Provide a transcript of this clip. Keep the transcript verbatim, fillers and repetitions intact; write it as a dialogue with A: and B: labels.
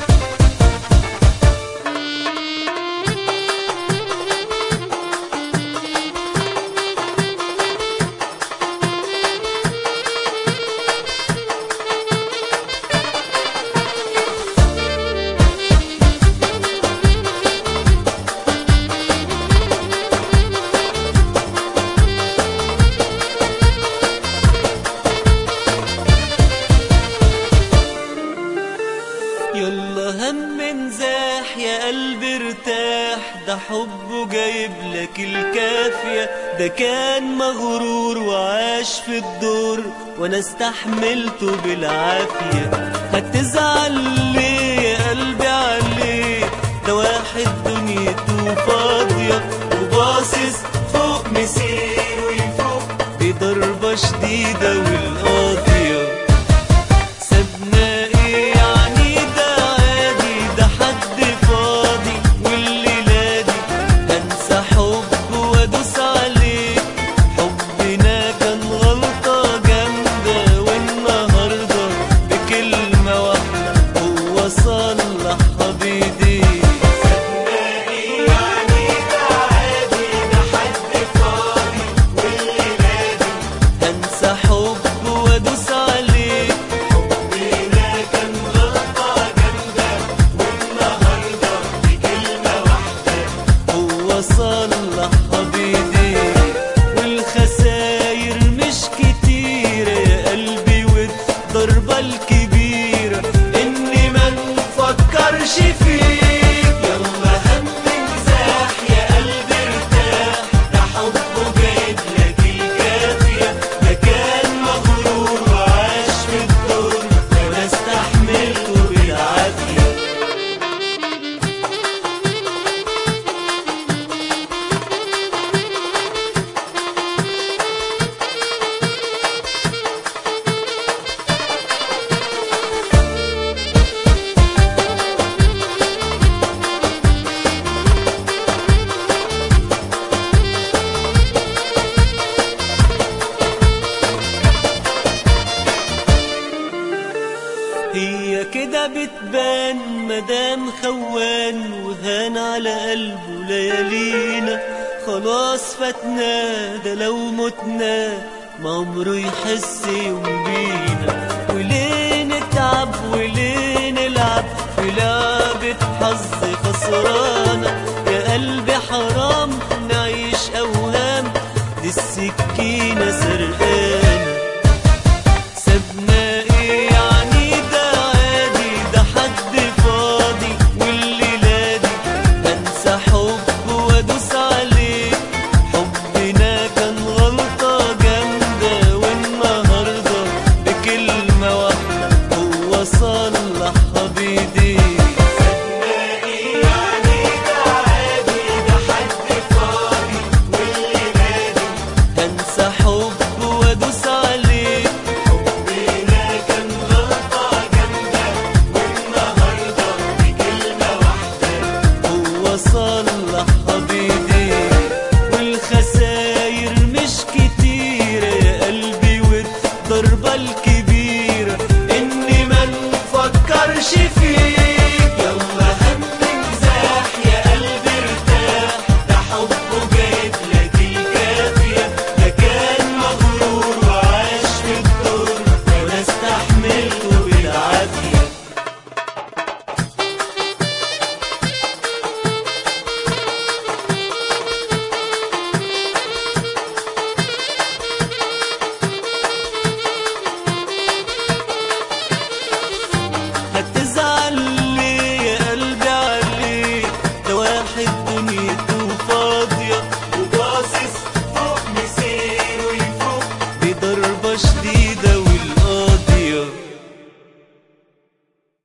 A: يلا هم انزاح يا قلبي ارتاح، ده حبه جايب لك الكافية، ده كان مغرور وعاش في الدور وانا استحملته بالعافية. هتزعل ليه يا قلبي عليه؟ ده واحد دنيته فاضية وباصص فوق مسير ويفوق بضربة شديدة والقاضية. سابنا ايه يعني؟ ده عادي، ده حد فاضي والليلة دي هنسى حب وادوس عليه. حبنا كان غلطة جامدة والنهاردة بكلمة واحدة هو صلحها بايديه. سابنا ايه يعني؟ ده عادي، ده حد فاضي والليلة دي هنسى حب وادوس عليه. صلحها بايديه. والخساير مش كتيرة يا قلبي، والضربة الكبيرة اني ما نفكرش فيك. يلا هم انزاح يا قلبي ارتاح، ده حبه جايب لك الكافية، ده كان مغرور وعاش في الدور وانا استحملته بالعافية. هي كده بتبان مدام خوان وهان على قلبه ليالينا. خلاص فاتنا، ده لو متنا ما عمره يحس يوم بينا.